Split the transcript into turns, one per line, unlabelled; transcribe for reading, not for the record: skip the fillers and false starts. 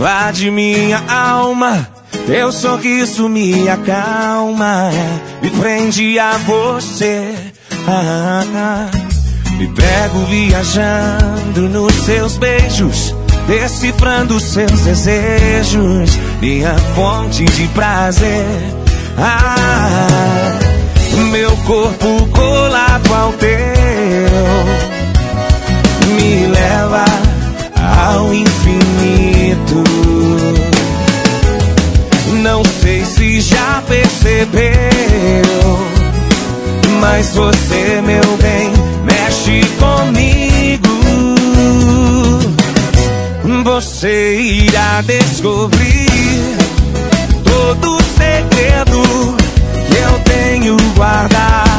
lá de minha alma. Teu sorriso me acalma, me prende a você. Me pego viajando nos seus beijos, decifrando seus desejos, minha fonte de prazer. Meu corpo colado ao teu me leva ao infinito. Não sei se já percebeu, mas você, meu bem, mexe comigo. Você irá descobrir todo o segredo que eu tenho guardado.